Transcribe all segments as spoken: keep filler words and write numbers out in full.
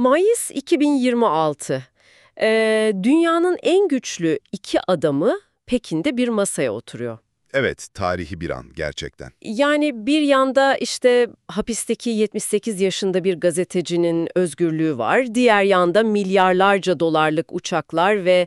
Mayıs iki bin yirmi altı. Ee, dünyanın en güçlü iki adamı Pekin'de bir masaya oturuyor. Evet, tarihi bir an gerçekten. Yani bir yanda işte hapisteki yetmiş sekiz yaşında bir gazetecinin özgürlüğü var. Diğer yanda milyarlarca dolarlık uçaklar ve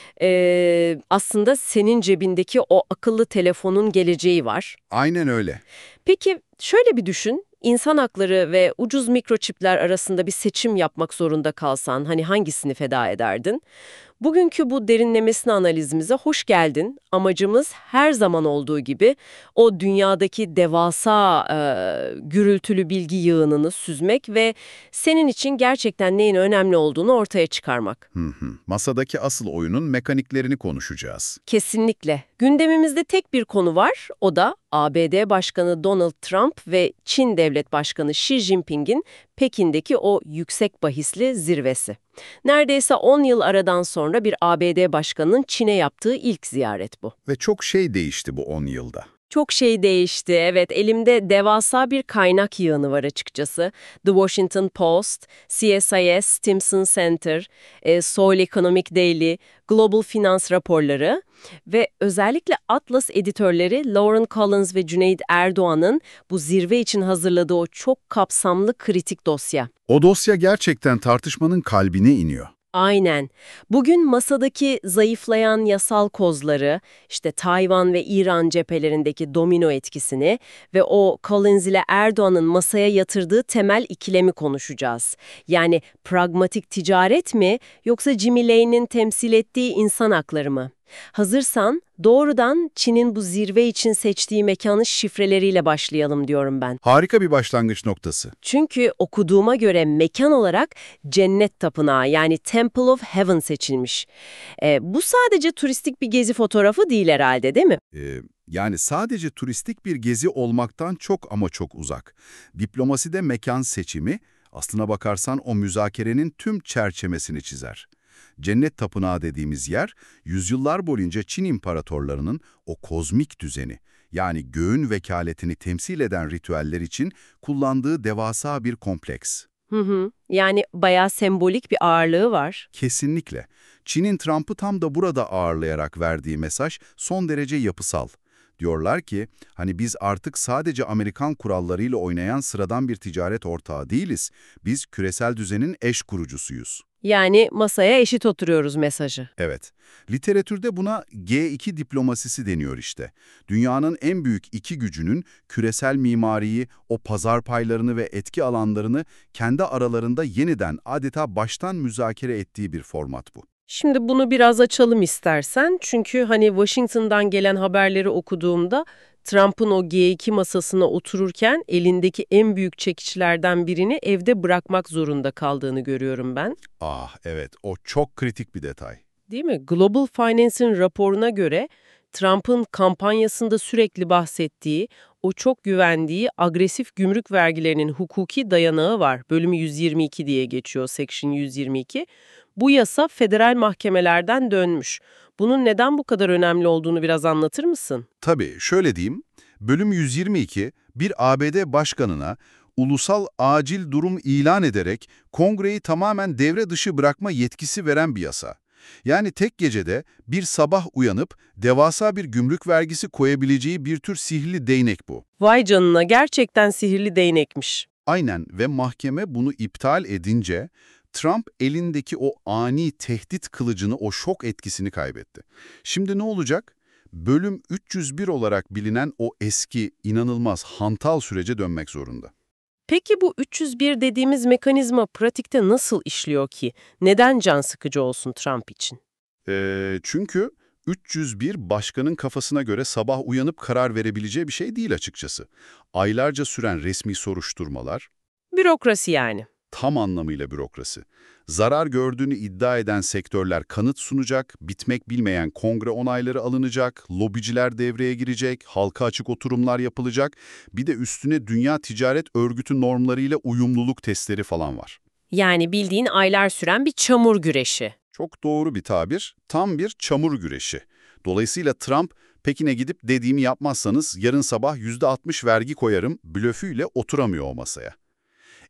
e, aslında senin cebindeki o akıllı telefonun geleceği var. Aynen öyle. Peki şöyle bir düşün. İnsan hakları ve ucuz mikroçipler arasında bir seçim yapmak zorunda kalsan hani hangisini feda ederdin? Bugünkü bu derinlemesine analizimize hoş geldin. Amacımız her zaman olduğu gibi o dünyadaki devasa e, gürültülü bilgi yığınını süzmek ve senin için gerçekten neyin önemli olduğunu ortaya çıkarmak. Hı hı. Masadaki asıl oyunun mekaniklerini konuşacağız. Kesinlikle. Gündemimizde tek bir konu var, o da A B D Başkanı Donald Trump ve Çin Devlet Başkanı Xi Jinping'in Pekin'deki o yüksek bahisli zirvesi. Neredeyse on yıl aradan sonra bir A B D Başkanı'nın Çin'e yaptığı ilk ziyaret bu. Ve çok şey değişti bu on yılda. Çok şey değişti. Evet, elimde devasa bir kaynak yığını var açıkçası. The Washington Post, C S I S, Stimson Center, e, Seoul Economic Daily, Global Finance raporları ve özellikle Atlas editörleri Lauren Collins ve Cüneyt Erdoğan'ın bu zirve için hazırladığı o çok kapsamlı kritik dosya. O dosya gerçekten tartışmanın kalbine iniyor. Aynen. Bugün masadaki zayıflayan yasal kozları, işte Tayvan ve İran cephelerindeki domino etkisini ve o Collins ile Erdoğan'ın masaya yatırdığı temel ikilemi konuşacağız. Yani pragmatik ticaret mi yoksa Jimmy Lane'in temsil ettiği insan hakları mı? Hazırsan doğrudan Çin'in bu zirve için seçtiği mekanın şifreleriyle başlayalım diyorum ben. Harika bir başlangıç noktası. Çünkü okuduğuma göre mekan olarak Cennet Tapınağı yani Temple of Heaven seçilmiş. E, bu sadece turistik bir gezi fotoğrafı değil herhalde, değil mi? Ee, yani sadece turistik bir gezi olmaktan çok ama çok uzak. Diplomaside mekan seçimi, aslına bakarsan o müzakerenin tüm çerçevesini çizer. Cennet Tapınağı dediğimiz yer, yüzyıllar boyunca Çin imparatorlarının o kozmik düzeni, yani göğün vekaletini temsil eden ritüeller için kullandığı devasa bir kompleks. Hı hı. Yani bayağı sembolik bir ağırlığı var. Kesinlikle. Çin'in Trump'ı tam da burada ağırlayarak verdiği mesaj son derece yapısal. Diyorlar ki, hani biz artık sadece Amerikan kurallarıyla oynayan sıradan bir ticaret ortağı değiliz, biz küresel düzenin eş kurucusuyuz. Yani masaya eşit oturuyoruz mesajı. Evet, literatürde buna G iki diplomasisi deniyor işte. Dünyanın en büyük iki gücünün küresel mimariyi, o pazar paylarını ve etki alanlarını kendi aralarında yeniden adeta baştan müzakere ettiği bir format bu. Şimdi bunu biraz açalım istersen. Çünkü hani Washington'dan gelen haberleri okuduğumda Trump'ın o G iki masasına otururken elindeki en büyük çekiçlerden birini evde bırakmak zorunda kaldığını görüyorum ben. Ah evet, o çok kritik bir detay. Değil mi? Global Finance'in raporuna göre Trump'ın kampanyasında sürekli bahsettiği, o çok güvendiği agresif gümrük vergilerinin hukuki dayanağı var. Bölümü yüz yirmi iki diye geçiyor, Section yüz yirmi iki. Bu yasa federal mahkemelerden dönmüş. Bunun neden bu kadar önemli olduğunu biraz anlatır mısın? Tabii, şöyle diyeyim, bölüm yüz yirmi iki bir A B D başkanına ulusal acil durum ilan ederek kongreyi tamamen devre dışı bırakma yetkisi veren bir yasa. Yani tek gecede bir sabah uyanıp devasa bir gümrük vergisi koyabileceği bir tür sihirli değnek bu. Vay canına, gerçekten sihirli değnekmiş. Aynen ve mahkeme bunu iptal edince Trump elindeki o ani tehdit kılıcını, o şok etkisini kaybetti. Şimdi ne olacak? Bölüm üç yüz bir olarak bilinen o eski, inanılmaz hantal sürece dönmek zorunda. Peki bu üç yüz bir dediğimiz mekanizma pratikte nasıl işliyor ki? Neden can sıkıcı olsun Trump için? Ee, çünkü üç yüz bir başkanın kafasına göre sabah uyanıp karar verebileceği bir şey değil açıkçası. Aylarca süren resmi soruşturmalar, Bürokrasi yani. tam anlamıyla bürokrasi. Zarar gördüğünü iddia eden sektörler kanıt sunacak, bitmek bilmeyen kongre onayları alınacak, lobiciler devreye girecek, halka açık oturumlar yapılacak. Bir de üstüne Dünya Ticaret Örgütü normlarıyla uyumluluk testleri falan var. Yani bildiğin aylar süren bir çamur güreşi. Çok doğru bir tabir, tam bir çamur güreşi. Dolayısıyla Trump, Pekin'e gidip dediğimi yapmazsanız yarın sabah yüzde altmış vergi koyarım blöfüyle oturamıyor o masaya.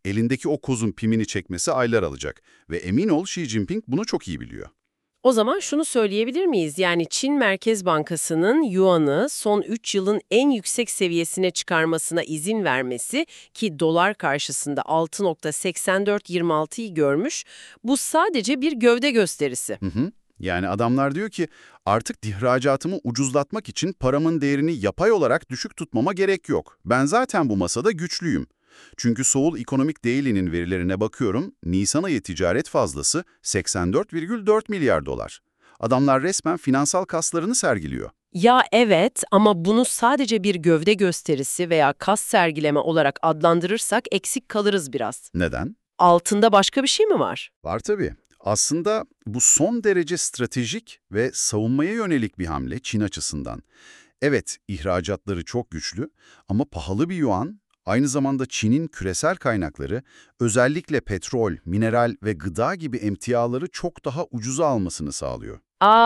elindeki o kozun pimini çekmesi aylar alacak. Ve emin ol Xi Jinping bunu çok iyi biliyor. O zaman şunu söyleyebilir miyiz? Yani Çin Merkez Bankası'nın yuanı son üç yılın en yüksek seviyesine çıkarmasına izin vermesi ki dolar karşısında altı nokta seksen dört yirmi altıyı görmüş, bu sadece bir gövde gösterisi. Hı hı. Yani adamlar diyor ki artık ihracatımı ucuzlatmak için paramın değerini yapay olarak düşük tutmama gerek yok. Ben zaten bu masada güçlüyüm. Çünkü Seoul Economic Daily'nin verilerine bakıyorum, Nisan ayı ticaret fazlası seksen dört virgül dört milyar dolar. Adamlar resmen finansal kaslarını sergiliyor. Ya evet, ama bunu sadece bir gövde gösterisi veya kas sergileme olarak adlandırırsak eksik kalırız biraz. Neden? Altında başka bir şey mi var? Var tabii. Aslında bu son derece stratejik ve savunmaya yönelik bir hamle Çin açısından. Evet, ihracatları çok güçlü ama pahalı bir yuan, aynı zamanda Çin'in küresel kaynakları, özellikle petrol, mineral ve gıda gibi emtiaları çok daha ucuza almasını sağlıyor.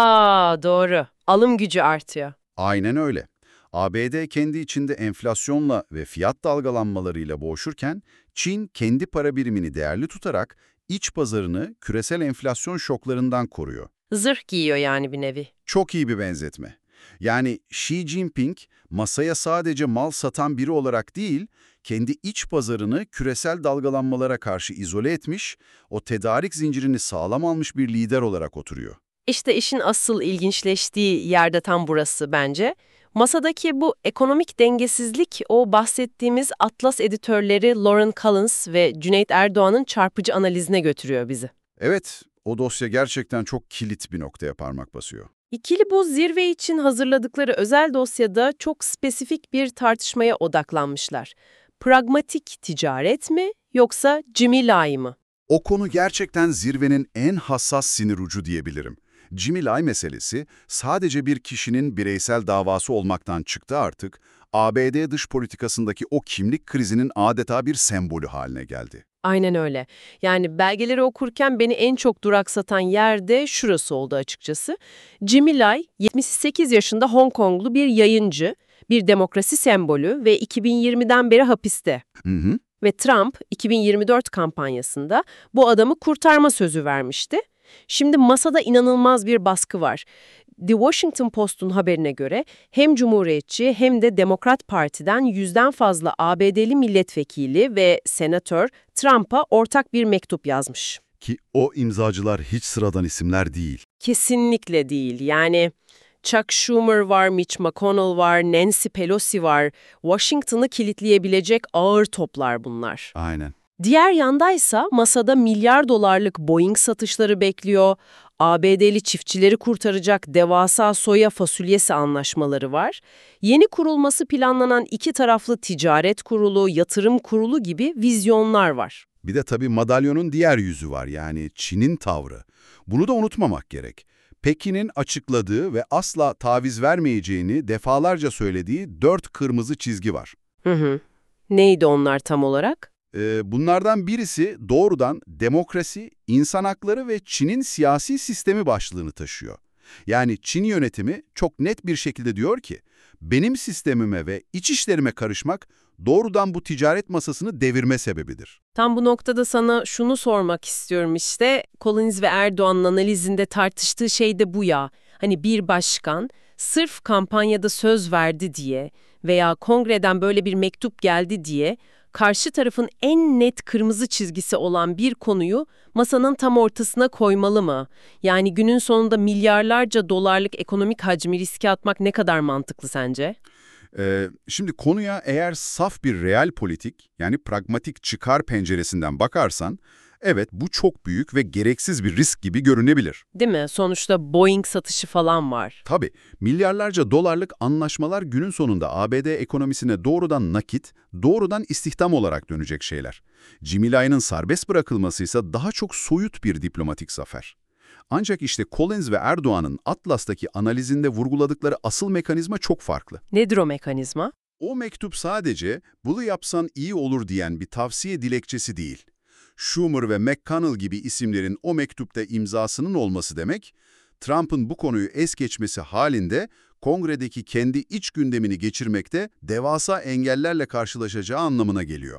Aa, doğru. Alım gücü artıyor. Aynen öyle. A B D kendi içinde enflasyonla ve fiyat dalgalanmalarıyla boğuşurken, Çin kendi para birimini değerli tutarak iç pazarını küresel enflasyon şoklarından koruyor. Zırh giyiyor yani bir nevi. Çok iyi bir benzetme. Yani Xi Jinping masaya sadece mal satan biri olarak değil, kendi iç pazarını küresel dalgalanmalara karşı izole etmiş, o tedarik zincirini sağlam almış bir lider olarak oturuyor. İşte işin asıl ilginçleştiği yerde tam burası bence. Masadaki bu ekonomik dengesizlik o bahsettiğimiz Atlas editörleri Lauren Collins ve Cüneyt Erdoğan'ın çarpıcı analizine götürüyor bizi. Evet, o dosya gerçekten çok kilit bir noktaya parmak basıyor. İkili bu zirve için hazırladıkları özel dosyada çok spesifik bir tartışmaya odaklanmışlar. Pragmatik ticaret mi yoksa cimilay mı? O konu gerçekten zirvenin en hassas sinir ucu diyebilirim. Jimmy Lai meselesi sadece bir kişinin bireysel davası olmaktan çıktı artık, A B D dış politikasındaki o kimlik krizinin adeta bir sembolü haline geldi. Aynen öyle. Yani belgeleri okurken beni en çok duraksatan yer de şurası oldu açıkçası. Jimmy Lai, yetmiş sekiz yaşında Hong Konglu bir yayıncı, bir demokrasi sembolü ve iki bin yirmiden beri hapiste. Hı hı. Ve Trump, iki bin yirmi dört kampanyasında bu adamı kurtarma sözü vermişti. Şimdi masada inanılmaz bir baskı var. The Washington Post'un haberine göre hem Cumhuriyetçi hem de Demokrat Parti'den yüzden fazla A B D'li milletvekili ve senatör Trump'a ortak bir mektup yazmış. Ki o imzacılar hiç sıradan isimler değil. Kesinlikle değil. Yani Chuck Schumer var, Mitch McConnell var, Nancy Pelosi var. Washington'ı kilitleyebilecek ağır toplar bunlar. Aynen. Diğer yandaysa masada milyar dolarlık Boeing satışları bekliyor, A B D'li çiftçileri kurtaracak devasa soya fasulyesi anlaşmaları var. Yeni kurulması planlanan iki taraflı ticaret kurulu, yatırım kurulu gibi vizyonlar var. Bir de tabii madalyonun diğer yüzü var, yani Çin'in tavrı. Bunu da unutmamak gerek. Pekin'in açıkladığı ve asla taviz vermeyeceğini defalarca söylediği dört kırmızı çizgi var. Hı hı. Neydi onlar tam olarak? Ee, bunlardan birisi doğrudan demokrasi, insan hakları ve Çin'in siyasi sistemi başlığını taşıyor. Yani Çin yönetimi çok net bir şekilde diyor ki, benim sistemime ve iç işlerime karışmak doğrudan bu ticaret masasını devirme sebebidir. Tam bu noktada sana şunu sormak istiyorum işte. Collins ve Erdoğan'ın analizinde tartıştığı şey de bu ya. Hani bir başkan sırf kampanyada söz verdi diye veya kongreden böyle bir mektup geldi diye karşı tarafın en net kırmızı çizgisi olan bir konuyu masanın tam ortasına koymalı mı? Yani günün sonunda milyarlarca dolarlık ekonomik hacmi riske atmak ne kadar mantıklı sence? Ee, şimdi konuya eğer saf bir real politik, yani pragmatik çıkar penceresinden bakarsan, evet bu çok büyük ve gereksiz bir risk gibi görünebilir. Değil mi? Sonuçta Boeing satışı falan var. Tabii, milyarlarca dolarlık anlaşmalar günün sonunda A B D ekonomisine doğrudan nakit, doğrudan istihdam olarak dönecek şeyler. Jimmy Lai'nin serbest bırakılması ise daha çok soyut bir diplomatik zafer. Ancak işte Collins ve Erdoğan'ın Atlas'taki analizinde vurguladıkları asıl mekanizma çok farklı. Nedir o mekanizma? O mektup sadece bunu yapsan iyi olur diyen bir tavsiye dilekçesi değil. Schumer ve McConnell gibi isimlerin o mektupta imzasının olması demek, Trump'ın bu konuyu es geçmesi halinde Kongre'deki kendi iç gündemini geçirmekte devasa engellerle karşılaşacağı anlamına geliyor.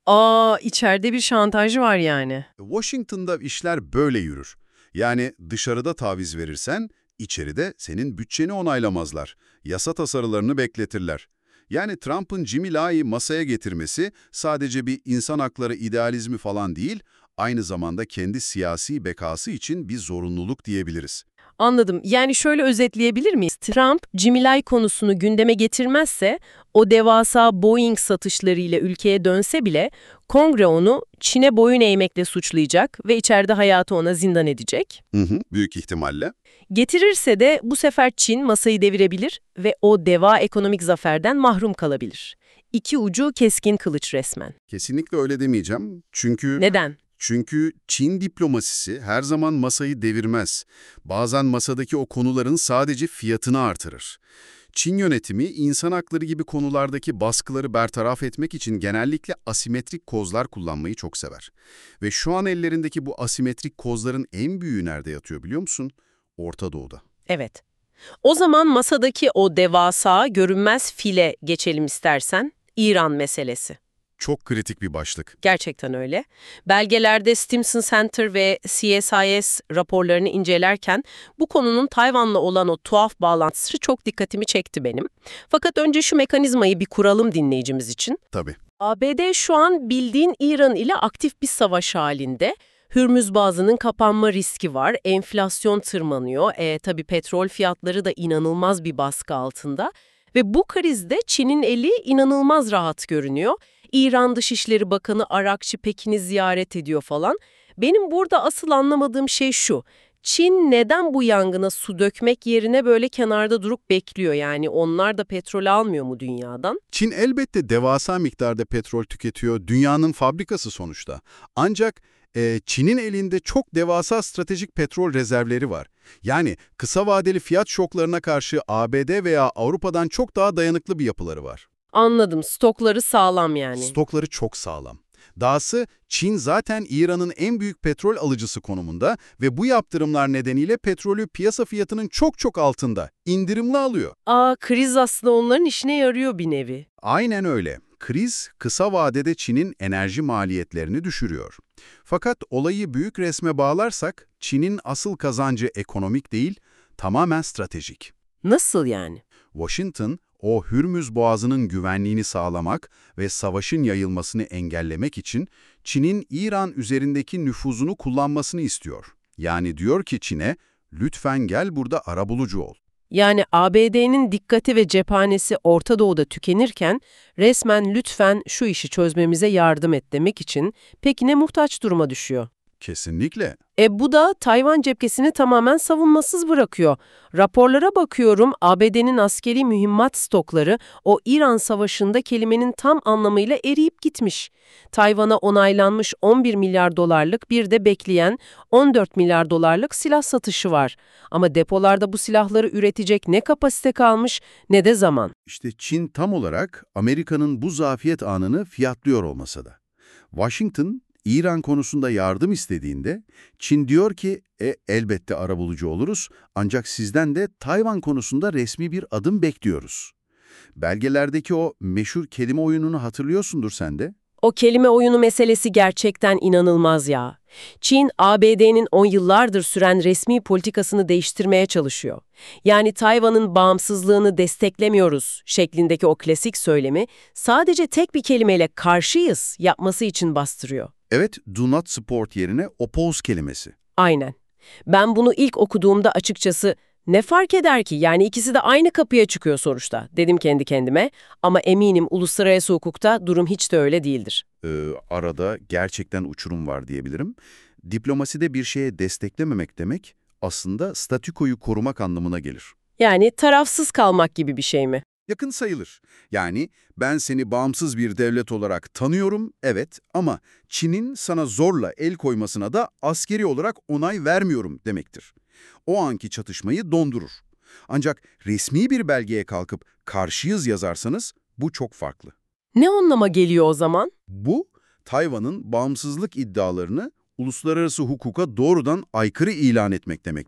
Aa, içeride bir şantaj var yani. Washington'da işler böyle yürür. Yani dışarıda taviz verirsen, içeride senin bütçeni onaylamazlar. Yasa tasarılarını bekletirler. Yani Trump'ın Jimmy Lai'yi masaya getirmesi sadece bir insan hakları idealizmi falan değil, aynı zamanda kendi siyasi bekası için bir zorunluluk diyebiliriz. Anladım. Yani şöyle özetleyebilir miyiz? Trump, Jimmy Lai konusunu gündeme getirmezse, o devasa Boeing satışlarıyla ülkeye dönse bile, Kongre onu Çin'e boyun eğmekle suçlayacak ve içeride hayatı ona zindan edecek. Hı hı, büyük ihtimalle. Getirirse de bu sefer Çin masayı devirebilir ve o deva ekonomik zaferden mahrum kalabilir. İki ucu keskin kılıç resmen. Kesinlikle öyle demeyeceğim. Çünkü... Neden? Çünkü Çin diplomasisi her zaman masayı devirmez. Bazen masadaki o konuların sadece fiyatını artırır. Çin yönetimi insan hakları gibi konulardaki baskıları bertaraf etmek için genellikle asimetrik kozlar kullanmayı çok sever. Ve şu an ellerindeki bu asimetrik kozların en büyüğü nerede yatıyor biliyor musun? Orta Doğu'da. Evet. O zaman masadaki o devasa, görünmez file geçelim istersen, İran meselesi. Çok kritik bir başlık. Gerçekten öyle. Belgelerde Stimson Center ve C S I S raporlarını incelerken bu konunun Tayvan'la olan o tuhaf bağlantısı çok dikkatimi çekti benim. Fakat önce şu mekanizmayı bir kuralım dinleyicimiz için. Tabii. A B D şu an bildiğin İran ile aktif bir savaş halinde. Hürmüz Boğazı'nın kapanma riski var, enflasyon tırmanıyor. E, tabii petrol fiyatları da inanılmaz bir baskı altında. Ve bu krizde Çin'in eli inanılmaz rahat görünüyor. İran Dışişleri Bakanı Arakçı Pekin'i ziyaret ediyor falan. Benim burada asıl anlamadığım şey şu. Çin neden bu yangına su dökmek yerine böyle kenarda durup bekliyor? Yani onlar da petrol almıyor mu dünyadan? Çin elbette devasa miktarda petrol tüketiyor. Dünyanın fabrikası sonuçta. Ancak e, Çin'in elinde çok devasa stratejik petrol rezervleri var. Yani kısa vadeli fiyat şoklarına karşı A B D veya Avrupa'dan çok daha dayanıklı bir yapıları var. Anladım. Stokları sağlam yani. Stokları çok sağlam. Dahası Çin zaten İran'ın en büyük petrol alıcısı konumunda ve bu yaptırımlar nedeniyle petrolü piyasa fiyatının çok çok altında, indirimli alıyor. Aa, kriz aslında onların işine yarıyor bir nevi. Aynen öyle. Kriz kısa vadede Çin'in enerji maliyetlerini düşürüyor. Fakat olayı büyük resme bağlarsak Çin'in asıl kazancı ekonomik değil, tamamen stratejik. Nasıl yani? Washington, o Hürmüz Boğazı'nın güvenliğini sağlamak ve savaşın yayılmasını engellemek için Çin'in İran üzerindeki nüfuzunu kullanmasını istiyor. Yani diyor ki Çin'e, lütfen gel burada arabulucu ol. Yani A B D'nin dikkati ve cephanesi Orta Doğu'da tükenirken resmen lütfen şu işi çözmemize yardım et demek için Pekin'e muhtaç duruma düşüyor. Kesinlikle. E bu da Tayvan cephesini tamamen savunmasız bırakıyor. Raporlara bakıyorum, A B D'nin askeri mühimmat stokları o İran Savaşı'nda kelimenin tam anlamıyla eriyip gitmiş. Tayvan'a onaylanmış on bir milyar dolarlık bir de bekleyen on dört milyar dolarlık silah satışı var. Ama depolarda bu silahları üretecek ne kapasite kalmış ne de zaman. İşte Çin tam olarak Amerika'nın bu zafiyet anını fiyatlıyor olmasa da. Washington, İran konusunda yardım istediğinde Çin diyor ki e, elbette arabulucu oluruz ancak sizden de Tayvan konusunda resmi bir adım bekliyoruz. Belgelerdeki o meşhur kelime oyununu hatırlıyorsundur sen de. O kelime oyunu meselesi gerçekten inanılmaz ya. Çin, A B D'nin on yıllardır süren resmi politikasını değiştirmeye çalışıyor. Yani Tayvan'ın bağımsızlığını desteklemiyoruz şeklindeki o klasik söylemi sadece tek bir kelimeyle karşıyız yapması için bastırıyor. Evet, do not support yerine oppose kelimesi. Aynen. Ben bunu ilk okuduğumda açıkçası ne fark eder ki? Yani ikisi de aynı kapıya çıkıyor sonuçta, dedim kendi kendime. Ama eminim uluslararası hukukta durum hiç de öyle değildir. Ee, arada gerçekten uçurum var diyebilirim. Diplomaside bir şeye desteklememek demek aslında statükoyu korumak anlamına gelir. Yani tarafsız kalmak gibi bir şey mi? Yakın sayılır. Yani ben seni bağımsız bir devlet olarak tanıyorum, evet, ama Çin'in sana zorla el koymasına da askeri olarak onay vermiyorum demektir. O anki çatışmayı dondurur. Ancak resmi bir belgeye kalkıp karşıyız yazarsanız bu çok farklı. Ne anlama geliyor o zaman? Bu, Tayvan'ın bağımsızlık iddialarını uluslararası hukuka doğrudan aykırı ilan etmek demektir.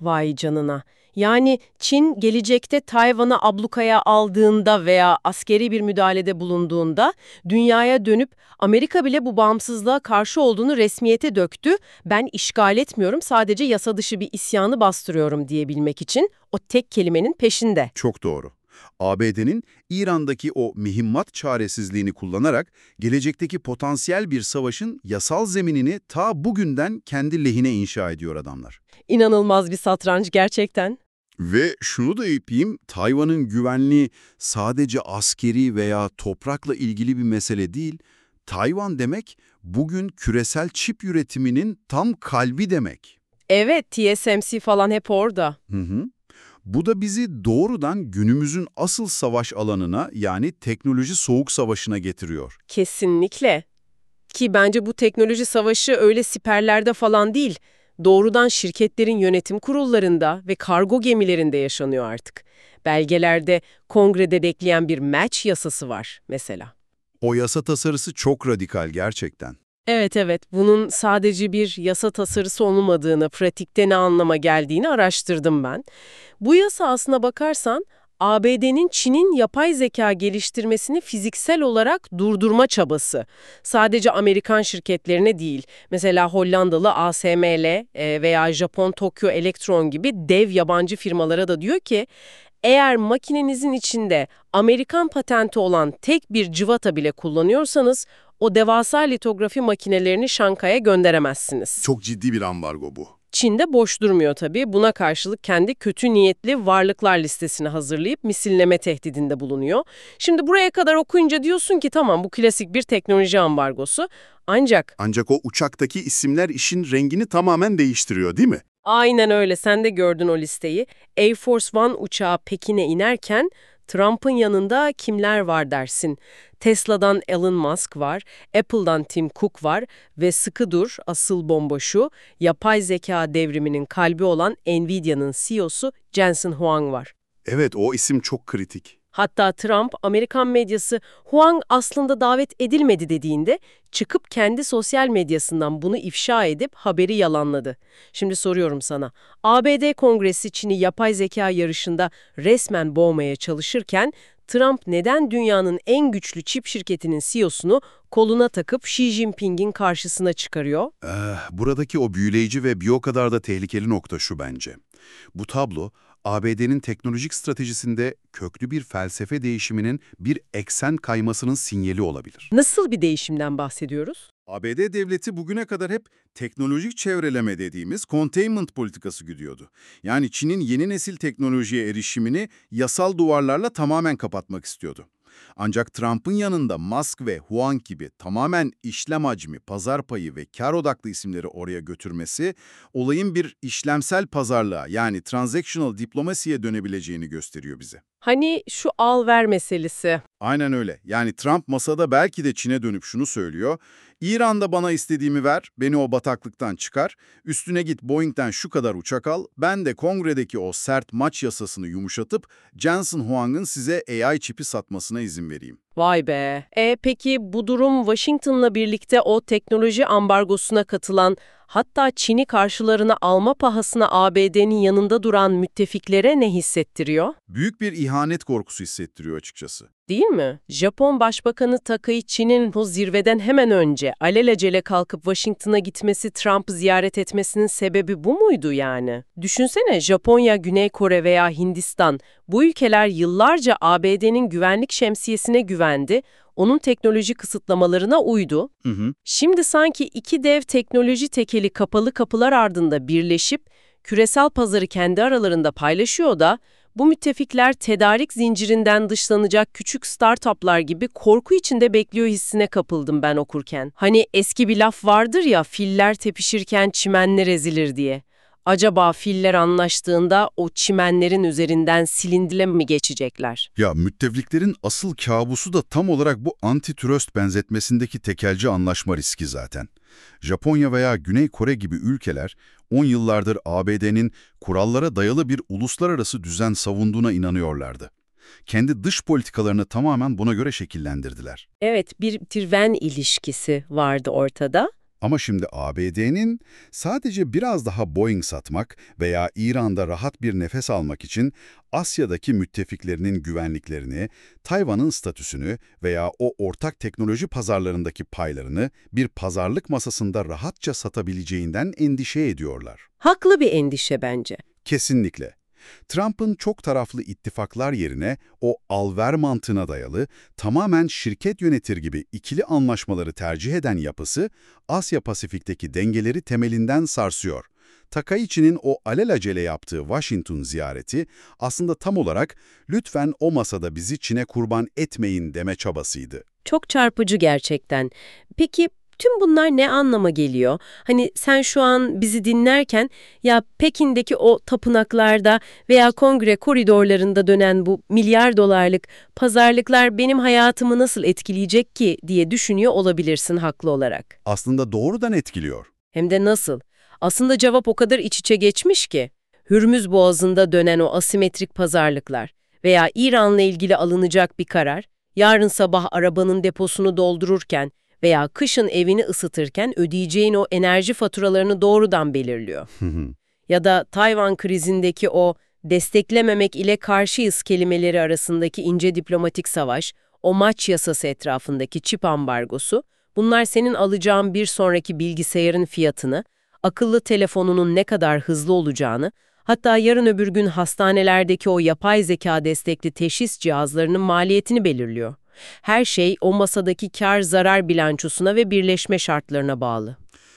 Vay canına. Yani Çin gelecekte Tayvan'ı ablukaya aldığında veya askeri bir müdahalede bulunduğunda dünyaya dönüp Amerika bile bu bağımsızlığa karşı olduğunu resmiyete döktü. Ben işgal etmiyorum, sadece yasa dışı bir isyanı bastırıyorum diyebilmek için o tek kelimenin peşinde. Çok doğru. A B D'nin İran'daki o mühimmat çaresizliğini kullanarak gelecekteki potansiyel bir savaşın yasal zeminini ta bugünden kendi lehine inşa ediyor adamlar. İnanılmaz bir satranç gerçekten. Ve şunu da ekleyeyim, Tayvan'ın güvenliği sadece askeri veya toprakla ilgili bir mesele değil. Tayvan demek bugün küresel çip üretiminin tam kalbi demek. Evet, T S M C falan hep orada. Hı hı. Bu da bizi doğrudan günümüzün asıl savaş alanına, yani teknoloji soğuk savaşına getiriyor. Kesinlikle. Ki bence bu teknoloji savaşı öyle siperlerde falan değil, doğrudan şirketlerin yönetim kurullarında ve kargo gemilerinde yaşanıyor artık. Belgelerde kongrede bekleyen bir match yasası var mesela. O yasa tasarısı çok radikal gerçekten. Evet evet, bunun sadece bir yasa tasarısı olmadığını, pratikte ne anlama geldiğini araştırdım ben. Bu yasa aslına bakarsan A B D'nin Çin'in yapay zeka geliştirmesini fiziksel olarak durdurma çabası. Sadece Amerikan şirketlerine değil, mesela Hollandalı A S M L e, veya Japon Tokyo Electron gibi dev yabancı firmalara da diyor ki, eğer makinenizin içinde Amerikan patenti olan tek bir cıvata bile kullanıyorsanız, o devasa litografi makinelerini Şangay'a gönderemezsiniz. Çok ciddi bir ambargo bu. Çin de boş durmuyor tabii. Buna karşılık kendi kötü niyetli varlıklar listesini hazırlayıp misilleme tehdidinde bulunuyor. Şimdi buraya kadar okuyunca diyorsun ki tamam, bu klasik bir teknoloji ambargosu. Ancak... Ancak o uçaktaki isimler işin rengini tamamen değiştiriyor, değil mi? Aynen öyle. Sen de gördün o listeyi. Air Force One uçağı Pekin'e inerken Trump'ın yanında kimler var dersin? Tesla'dan Elon Musk var, Apple'dan Tim Cook var ve sıkı dur, asıl bomba şu, yapay zeka devriminin kalbi olan Nvidia'nın C E O'su Jensen Huang var. Evet, o isim çok kritik. Hatta Trump, Amerikan medyası Huang aslında davet edilmedi dediğinde çıkıp kendi sosyal medyasından bunu ifşa edip haberi yalanladı. Şimdi soruyorum sana, A B D Kongresi Çin'i yapay zeka yarışında resmen boğmaya çalışırken Trump neden dünyanın en güçlü çip şirketinin C E O'sunu koluna takıp Xi Jinping'in karşısına çıkarıyor? Ee, buradaki o büyüleyici ve bir o kadar da tehlikeli nokta şu bence. Bu tablo, A B D'nin teknolojik stratejisinde köklü bir felsefe değişiminin, bir eksen kaymasının sinyali olabilir. Nasıl bir değişimden bahsediyoruz? A B D devleti bugüne kadar hep teknolojik çevreleme dediğimiz containment politikası güdüyordu. Yani Çin'in yeni nesil teknolojiye erişimini yasal duvarlarla tamamen kapatmak istiyordu. Ancak Trump'ın yanında Musk ve Huang gibi tamamen işlem hacmi, pazar payı ve kar odaklı isimleri oraya götürmesi, olayın bir işlemsel pazarlığa, yani transactional diplomasiye dönebileceğini gösteriyor bize. Hani şu al-ver meselesi. Aynen öyle. Yani Trump masada belki de Çin'e dönüp şunu söylüyor: İran'da bana istediğimi ver, beni o bataklıktan çıkar, üstüne git Boeing'den şu kadar uçak al, ben de kongredeki o sert maç yasasını yumuşatıp Jensen Huang'ın size A I çipi satmasına izin vereyim. Vay be. E peki bu durum Washington'la birlikte o teknoloji ambargosuna katılan, hatta Çin'i karşılarına alma pahasına A B D'nin yanında duran müttefiklere ne hissettiriyor? Büyük bir ihanet korkusu hissettiriyor açıkçası. Değil mi? Japon Başbakanı Takaichi'nin o zirveden hemen önce alelacele kalkıp Washington'a gitmesi, Trump'ı ziyaret etmesinin sebebi bu muydu yani? Düşünsene, Japonya, Güney Kore veya Hindistan, bu ülkeler yıllarca A B D'nin güvenlik şemsiyesine güvendi, onun teknoloji kısıtlamalarına uydu. Hı hı. Şimdi sanki iki dev teknoloji tekeli kapalı kapılar ardında birleşip küresel pazarı kendi aralarında paylaşıyor da, bu müttefikler tedarik zincirinden dışlanacak küçük startuplar gibi korku içinde bekliyor hissine kapıldım ben okurken. Hani eski bir laf vardır ya, filler tepişirken çimenler ezilir diye. Acaba filler anlaştığında o çimenlerin üzerinden silindile mi geçecekler? Ya müttefiklerin asıl kabusu da tam olarak bu antitrust benzetmesindeki tekelci anlaşma riski zaten. Japonya veya Güney Kore gibi ülkeler on yıllardır A B D'nin kurallara dayalı bir uluslararası düzen savunduğuna inanıyorlardı. Kendi dış politikalarını tamamen buna göre şekillendirdiler. Evet, bir tirven ilişkisi vardı ortada. Ama şimdi A B D'nin sadece biraz daha Boeing satmak veya İran'da rahat bir nefes almak için Asya'daki müttefiklerinin güvenliklerini, Tayvan'ın statüsünü veya o ortak teknoloji pazarlarındaki paylarını bir pazarlık masasında rahatça satabileceğinden endişe ediyorlar. Haklı bir endişe bence. Kesinlikle. Trump'ın çok taraflı ittifaklar yerine o al-ver mantığına dayalı, tamamen şirket yönetir gibi ikili anlaşmaları tercih eden yapısı, Asya-Pasifik'teki dengeleri temelinden sarsıyor. Takaichi'nin o alelacele yaptığı Washington ziyareti aslında tam olarak lütfen o masada bizi Çin'e kurban etmeyin deme çabasıydı. Çok çarpıcı gerçekten. Peki tüm bunlar ne anlama geliyor? Hani sen şu an bizi dinlerken ya Pekin'deki o tapınaklarda veya kongre koridorlarında dönen bu milyar dolarlık pazarlıklar benim hayatımı nasıl etkileyecek ki diye düşünüyor olabilirsin haklı olarak. Aslında doğrudan etkiliyor. Hem de nasıl? Aslında cevap o kadar iç içe geçmiş ki. Hürmüz Boğazı'nda dönen o asimetrik pazarlıklar veya İran'la ilgili alınacak bir karar, yarın sabah arabanın deposunu doldururken veya kışın evini ısıtırken ödeyeceğin o enerji faturalarını doğrudan belirliyor. Ya da Tayvan krizindeki o desteklememek ile karşıyız kelimeleri arasındaki ince diplomatik savaş, o maç yasası etrafındaki çip ambargosu, bunlar senin alacağın bir sonraki bilgisayarın fiyatını, akıllı telefonunun ne kadar hızlı olacağını, hatta yarın öbür gün hastanelerdeki o yapay zeka destekli teşhis cihazlarının maliyetini belirliyor. Her şey o masadaki kar-zarar bilançosuna ve birleşme şartlarına bağlı.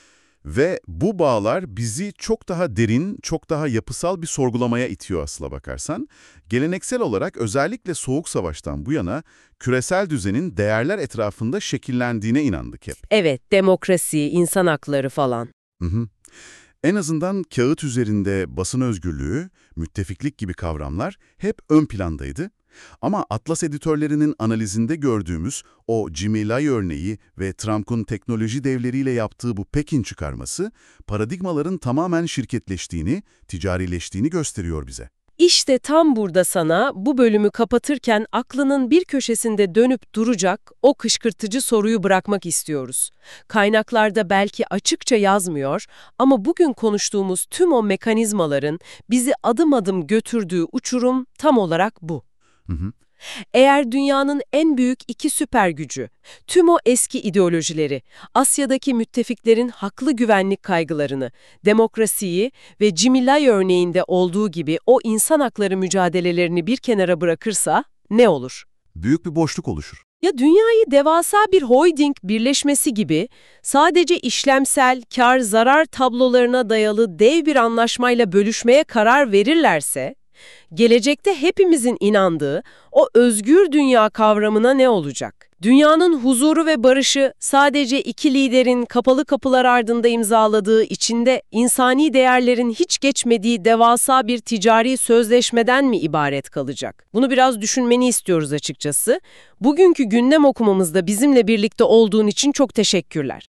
Ve bu bağlar bizi çok daha derin, çok daha yapısal bir sorgulamaya itiyor aslına bakarsan. Geleneksel olarak özellikle Soğuk Savaş'tan bu yana küresel düzenin değerler etrafında şekillendiğine inandık hep. Evet, demokrasi, insan hakları falan. Hı hı. En azından kağıt üzerinde basın özgürlüğü, müttefiklik gibi kavramlar hep ön plandaydı. Ama Atlas editörlerinin analizinde gördüğümüz o Jimmy Lai örneği ve Trump'ın teknoloji devleriyle yaptığı bu Pekin çıkarması, paradigmaların tamamen şirketleştiğini, ticarileştiğini gösteriyor bize. İşte tam burada sana bu bölümü kapatırken aklının bir köşesinde dönüp duracak o kışkırtıcı soruyu bırakmak istiyoruz. Kaynaklarda belki açıkça yazmıyor ama bugün konuştuğumuz tüm o mekanizmaların bizi adım adım götürdüğü uçurum tam olarak bu. Hı hı. Eğer dünyanın en büyük iki süper gücü, tüm o eski ideolojileri, Asya'daki müttefiklerin haklı güvenlik kaygılarını, demokrasiyi ve Jimmy Lai örneğinde olduğu gibi o insan hakları mücadelelerini bir kenara bırakırsa ne olur? Büyük bir boşluk oluşur. Ya dünyayı devasa bir holding birleşmesi gibi sadece işlemsel, kar-zarar tablolarına dayalı dev bir anlaşmayla bölüşmeye karar verirlerse, gelecekte hepimizin inandığı o özgür dünya kavramına ne olacak? Dünyanın huzuru ve barışı sadece iki liderin kapalı kapılar ardında imzaladığı, içinde insani değerlerin hiç geçmediği devasa bir ticari sözleşmeden mi ibaret kalacak? Bunu biraz düşünmeni istiyoruz açıkçası. Bugünkü gündem okumamızda bizimle birlikte olduğun için çok teşekkürler.